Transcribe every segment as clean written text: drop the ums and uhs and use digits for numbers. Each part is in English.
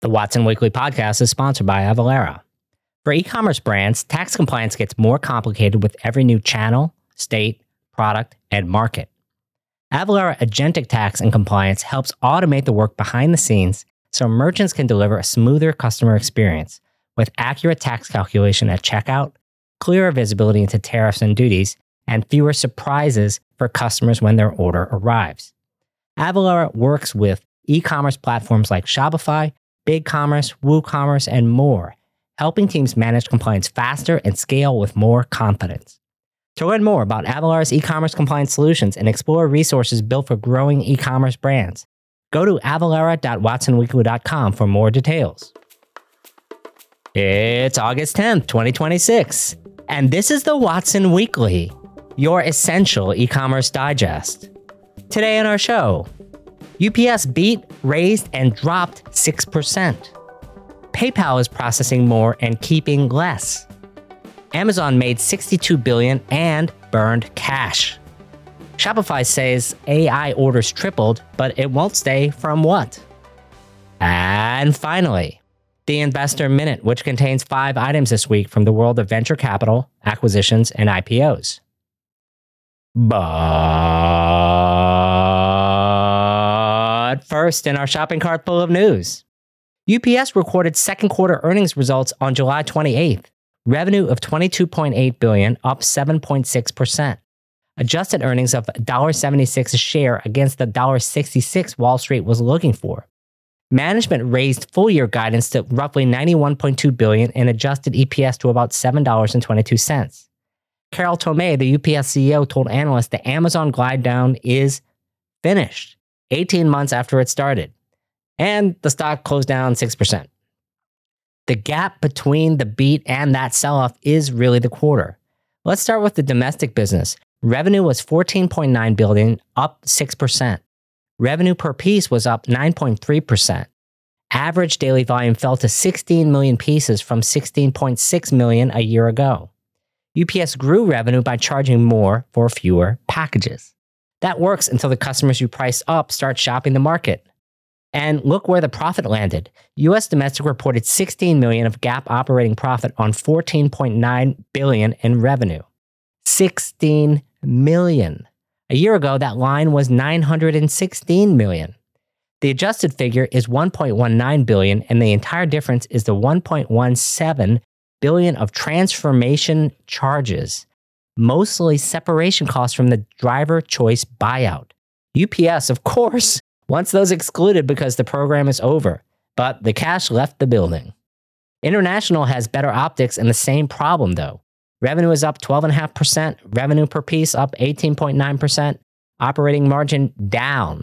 The Watson Weekly podcast is sponsored by Avalara. For e-commerce brands, tax compliance gets more complicated with every new channel, state, product, and market. Avalara Agentic Tax and Compliance helps automate the work behind the scenes so merchants can deliver a smoother customer experience with accurate tax calculation at checkout, clearer visibility into tariffs and duties, and fewer surprises for customers when their order arrives. Avalara works with e-commerce platforms like Shopify, BigCommerce, WooCommerce, and more, helping teams manage compliance faster and scale with more confidence. To learn more about Avalara's e-commerce compliance solutions and explore resources built for growing e-commerce brands, go to avalara.watsonweekly.com for more details. It's August 10th, 2026, and this is the Watson Weekly, your essential e-commerce digest. Today on our show, UPS beat, raised, and dropped 6%. PayPal is processing more and keeping less. Amazon made $62 billion and burned cash. Shopify says AI orders tripled, but it won't stay from what? And finally, the Investor Minute, which contains 5 items this week from the world of venture capital, acquisitions, and IPOs. But first, in our shopping cart full of news, UPS recorded second quarter earnings results on July 28th. Revenue of $22.8 billion, up 7.6%. Adjusted earnings of $1.76 a share against the $1.66 Wall Street was looking for. Management raised full-year guidance to roughly $91.2 billion and adjusted EPS to about $7.22. Carol Tomé, the UPS CEO, told analysts the Amazon glide down is finished 18 months after it started, and the stock closed down 6%. The gap between the beat and that sell-off is really the quarter. Let's start with the domestic business. Revenue was $14.9 billion, up 6%. Revenue per piece was up 9.3%. Average daily volume fell to 16 million pieces from 16.6 million a year ago. UPS grew revenue by charging more for fewer packages. That works until the customers you price up start shopping the market. And look where the profit landed. U.S. Domestic reported $16 million of GAAP operating profit on $14.9 billion in revenue. $16 million. A year ago, that line was $916 million. The adjusted figure is $1.19 billion, and the entire difference is the $1.17 billion of transformation charges, mostly separation costs from the driver choice buyout. UPS, of course, wants those excluded because the program is over, but the cash left the building. International has better optics and the same problem, though. Revenue is up 12.5%, revenue per piece up 18.9%, operating margin down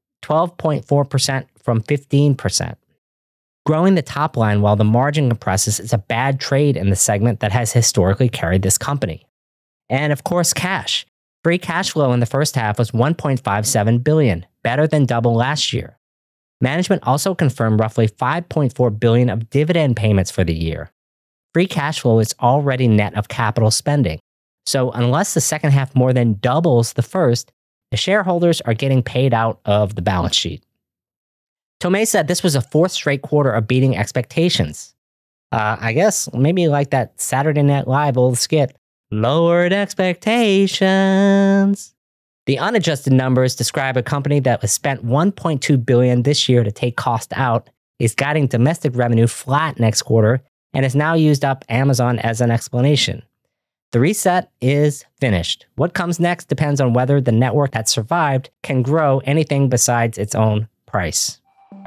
12.4% from 15%. Growing the top line while the margin compresses is a bad trade in the segment that has historically carried this company. And of course, cash. Free cash flow in the first half was $1.57 billion, better than double last year. Management also confirmed roughly $5.4 billion of dividend payments for the year. Free cash flow is already net of capital spending. So unless the second half more than doubles the first, the shareholders are getting paid out of the balance sheet. Tomé said this was a 4th straight quarter of beating expectations. I guess maybe like that Saturday Night Live old skit, lowered expectations. The unadjusted numbers describe a company that has spent $1.2 billion this year to take cost out, is guiding domestic revenue flat next quarter, and has now used up Amazon as an explanation. The reset is finished. What comes next depends on whether the network that survived can grow anything besides its own price.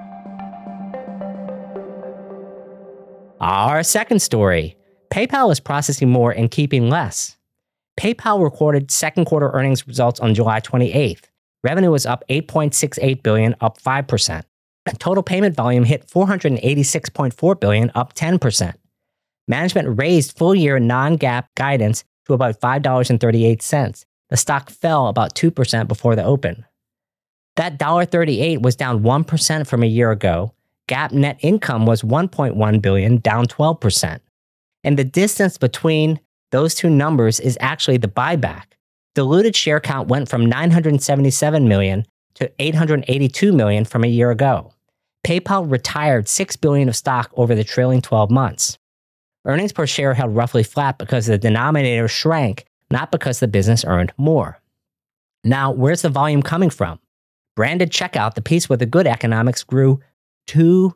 Our second story. PayPal is processing more and keeping less. PayPal recorded second quarter earnings results on July 28th. Revenue was up $8.68 billion, up 5%. Total payment volume hit $486.4 billion, up 10%. Management raised full-year non-GAAP guidance to about $5.38. The stock fell about 2% before the open. That $1.38 was down 1% from a year ago. GAAP net income was $1.1 billion, down 12%. And the distance between those two numbers is actually the buyback. Diluted share count went from 977 million to 882 million from a year ago. PayPal retired $6 billion of stock over the trailing 12 months. Earnings per share held roughly flat because the denominator shrank, not because the business earned more. Now, where's the volume coming from? Branded checkout, the piece with the good economics, grew 2%,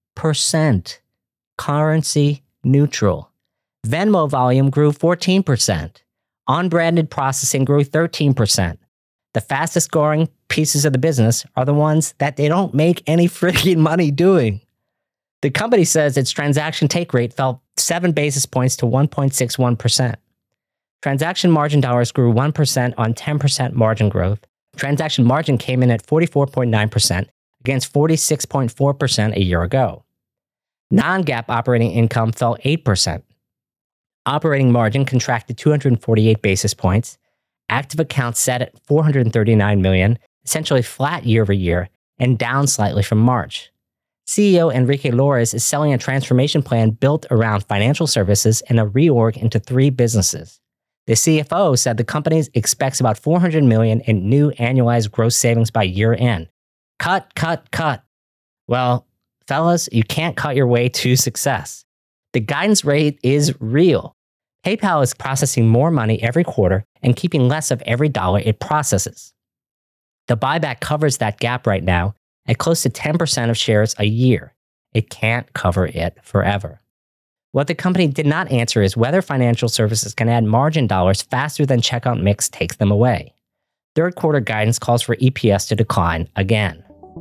currency neutral. Venmo volume grew 14%. Unbranded processing grew 13%. The fastest growing pieces of the business are the ones that they don't make any freaking money doing. The company says its transaction take rate fell 7 basis points to 1.61%. Transaction margin dollars grew 1% on 10% margin growth. Transaction margin came in at 44.9% against 46.4% a year ago. Non-GAAP operating income fell 8%. Operating margin contracted 248 basis points. Active accounts set at 439 million, essentially flat year over year, and down slightly from March. CEO Enrique Lores is selling a transformation plan built around financial services and a reorg into 3 businesses. The CFO said the company expects about $400 million in new annualized gross savings by year end. Cut. Well, fellas, you can't cut your way to success. The guidance rate is real. PayPal is processing more money every quarter and keeping less of every dollar it processes. The buyback covers that gap right now at close to 10% of shares a year. It can't cover it forever. What the company did not answer is whether financial services can add margin dollars faster than checkout mix takes them away. Third quarter guidance calls for EPS to decline again.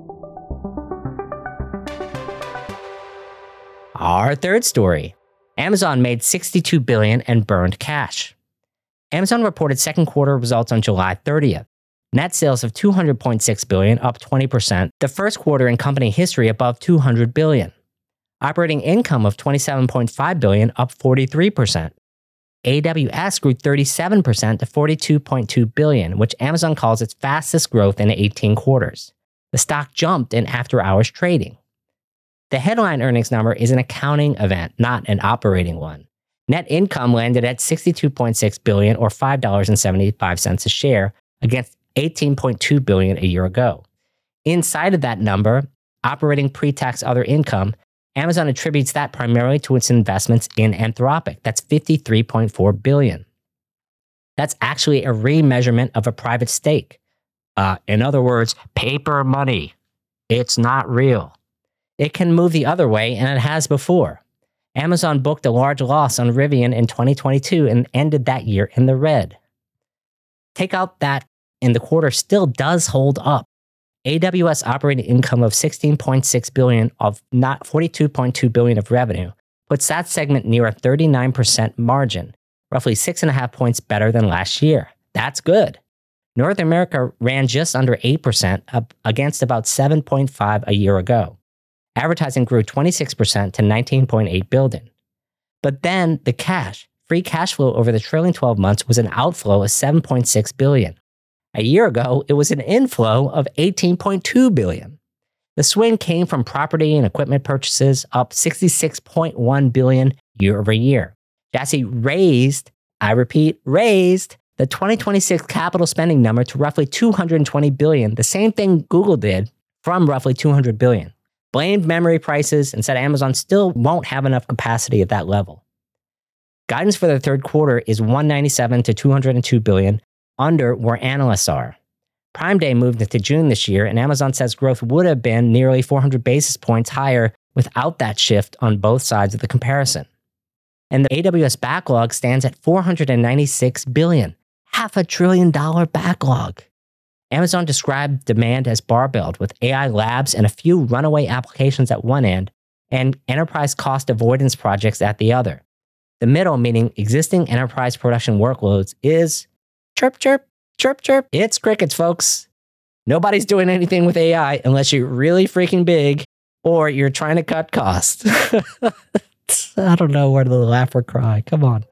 Our third story. Amazon made $62 billion and burned cash. Amazon reported second quarter results on July 30th. Net sales of $200.6 billion, up 20%, the first quarter in company history above $200 billion. Operating income of $27.5 billion, up 43%. AWS grew 37% to $42.2 billion, which Amazon calls its fastest growth in 18 quarters. The stock jumped in after-hours trading. The headline earnings number is an accounting event, not an operating one. Net income landed at $62.6 billion or $5.75 a share against $18.2 billion a year ago. Inside of that number, operating pre-tax other income, Amazon attributes that primarily to its investments in Anthropic. That's $53.4 billion. That's actually a remeasurement of a private stake. In other words, paper money. It's not real. It can move the other way, and it has before. Amazon booked a large loss on Rivian in 2022 and ended that year in the red. Take out that, and the quarter still does hold up. AWS operating income of $16.6 billion of not $42.2 billion of revenue puts that segment near a 39% margin, roughly 6.5 points better than last year. That's good. North America ran just under 8% up against about 7.5 a year ago. Advertising grew 26% to $19.8 billion. But then the free cash flow over the trailing 12 months was an outflow of $7.6 billion. A year ago, it was an inflow of $18.2 billion. The swing came from property and equipment purchases, up $66.1 billion year over year. Jassy raised the 2026 capital spending number to roughly $220 billion, the same thing Google did from roughly $200 billion. Blamed memory prices and said Amazon still won't have enough capacity at that level. Guidance for the third quarter is $197 to $202 billion, under where analysts are. Prime Day moved into June this year, and Amazon says growth would have been nearly 400 basis points higher without that shift on both sides of the comparison. And the AWS backlog stands at $496 billion, $500 billion backlog. Amazon described demand as barbelled, with AI labs and a few runaway applications at one end and enterprise cost avoidance projects at the other. The middle, meaning existing enterprise production workloads, is chirp, chirp, chirp, chirp. It's crickets, folks. Nobody's doing anything with AI unless you're really freaking big or you're trying to cut costs. I don't know where to laugh or cry. Come on.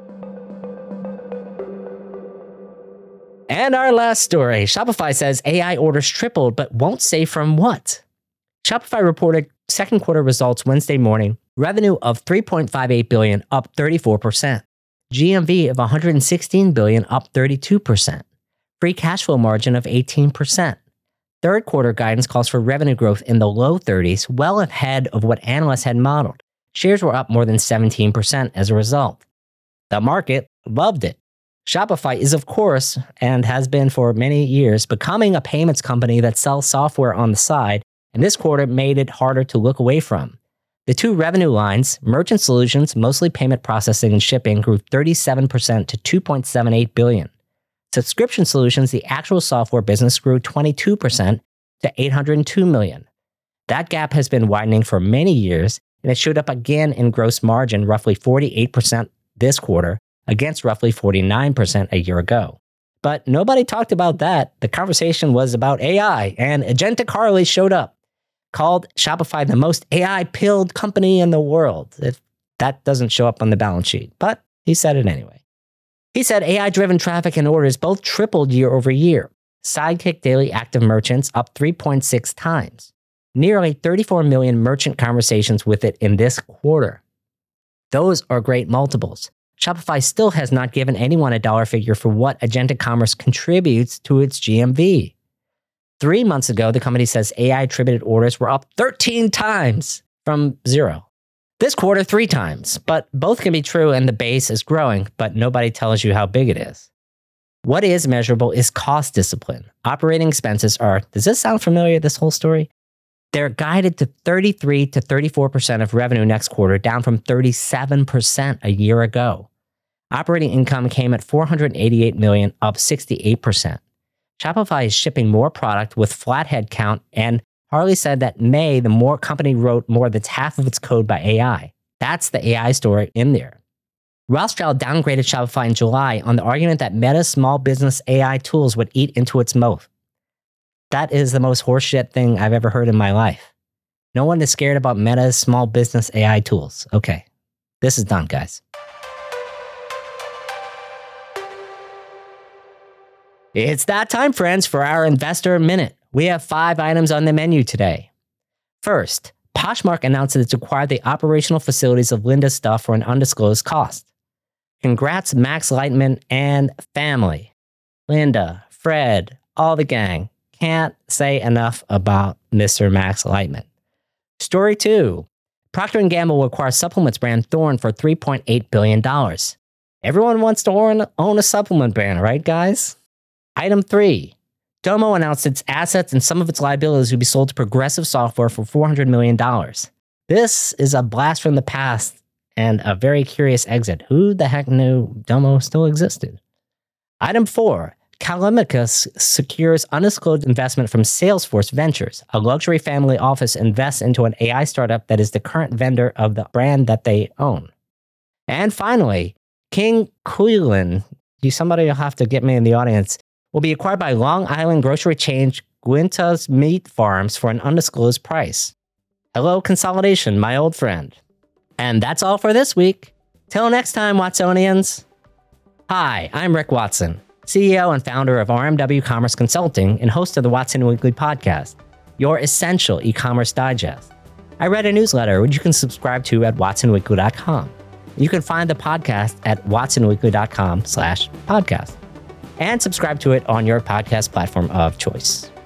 And our last story. Shopify says AI orders tripled, but won't say from what. Shopify reported second quarter results Wednesday morning. Revenue of $3.58 billion, up 34%. GMV of $116 billion, up 32%. Free cash flow margin of 18%. Third quarter guidance calls for revenue growth in the low 30s, well ahead of what analysts had modeled. Shares were up more than 17% as a result. The market loved it. Shopify is, of course, and has been for many years, becoming a payments company that sells software on the side, and this quarter made it harder to look away from. The two revenue lines, merchant solutions, mostly payment processing and shipping, grew 37% to $2.78 billion. Subscription solutions, the actual software business, grew 22% to $802 million. That gap has been widening for many years, and it showed up again in gross margin, roughly 48% this quarter, against roughly 49% a year ago. But nobody talked about that. The conversation was about AI, and Agentic Harley showed up, called Shopify the most AI-pilled company in the world. That doesn't show up on the balance sheet, but he said it anyway. He said AI-driven traffic and orders both tripled year over year. Sidekick daily active merchants up 3.6 times. Nearly 34 million merchant conversations with it in this quarter. Those are great multiples. Shopify still has not given anyone a dollar figure for what agentic commerce contributes to its GMV. 3 months ago, the company says AI-attributed orders were up 13 times from zero. This quarter, 3 times, but both can be true and the base is growing, but nobody tells you how big it is. What is measurable is cost discipline. Operating expenses are, does this sound familiar, this whole story? They're guided to 33 to 34% of revenue next quarter, down from 37% a year ago. Operating income came at $488 million, up 68%. Shopify is shipping more product with flat headcount, and Harley said that in May, the company wrote more than half of its code by AI. That's the AI story in there. Rothschild downgraded Shopify in July on the argument that Meta's small business AI tools would eat into its moat. That is the most horseshit thing I've ever heard in my life. No one is scared about Meta's small business AI tools. Okay, this is done, guys. It's that time, friends, for our Investor Minute. We have 5 items on the menu today. First, Poshmark announced that it's acquired the operational facilities of Linda Stuff for an undisclosed cost. Congrats, Max Lightman and family. Linda, Fred, all the gang. Can't say enough about Mr. Max Lightman. Story 2. Procter & Gamble will acquire supplements brand Thorne for $3.8 billion. Everyone wants to own a supplement brand, right, guys? Item 3. Domo announced its assets and some of its liabilities would be sold to Progressive Software for $400 million. This is a blast from the past and a very curious exit. Who the heck knew Domo still existed? Item 4. Callimachus secures undisclosed investment from Salesforce Ventures. A luxury family office invests into an AI startup that is the current vendor of the brand that they own. And finally, King Kulin, somebody will have to get me in the audience, will be acquired by Long Island grocery chain Guinta's Meat Farms for an undisclosed price. Hello, consolidation, my old friend. And that's all for this week. Till next time, Watsonians. Hi, I'm Rick Watson, CEO and founder of RMW Commerce Consulting and host of the Watson Weekly podcast, your essential e-commerce digest. I read a newsletter which you can subscribe to at watsonweekly.com. You can find the podcast at watsonweekly.com/podcast. And subscribe to it on your podcast platform of choice.